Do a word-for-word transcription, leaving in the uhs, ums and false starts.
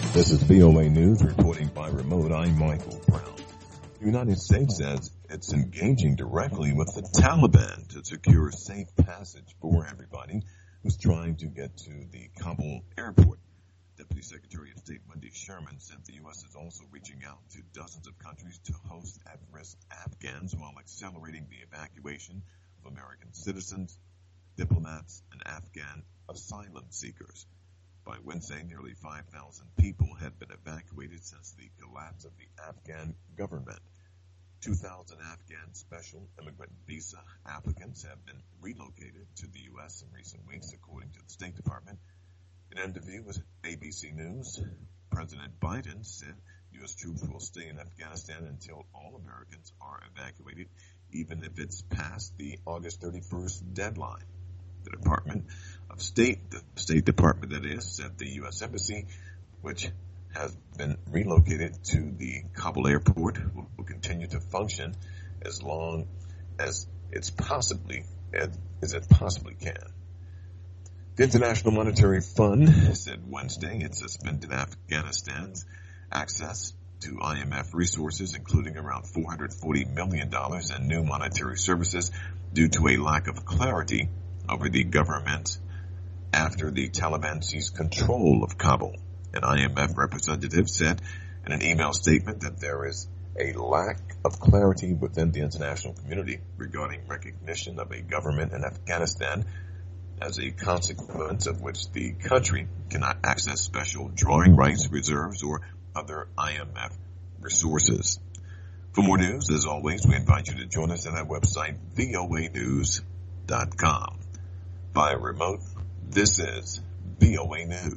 This is V O A News reporting by remote. I'm Michael Brown. The United States says it's engaging directly with the Taliban to secure safe passage for everybody who's trying to get to the Kabul airport. Deputy Secretary of State Wendy Sherman said the U S is also reaching out to dozens of countries to host at-risk Afghans while accelerating the evacuation of American citizens, diplomats, and Afghan asylum seekers. By Wednesday, nearly five thousand people had been evacuated since the collapse of the Afghan government. two thousand Afghan special immigrant visa applicants have been relocated to the U S in recent weeks, according to the State Department. In an interview with A B C News, President Biden said U S troops will stay in Afghanistan until all Americans are evacuated, even if it's past the August thirty-first deadline. The Department of State, the State Department that is, said the U S Embassy, which has been relocated to the Kabul airport, will, will continue to function as long as it's possibly as, as it possibly can. The International Monetary Fund said Wednesday it suspended Afghanistan's access to I M F resources, including around four hundred forty million dollars in new monetary services, due to a lack of clarity over the government after the Taliban seized control of Kabul. An I M F representative said in an email statement that there is a lack of clarity within the international community regarding recognition of a government in Afghanistan, as a consequence of which the country cannot access special drawing rights, reserves, or other I M F resources. For more news, as always, we invite you to join us at our website, V O A news dot com. By remote, this is V O A News.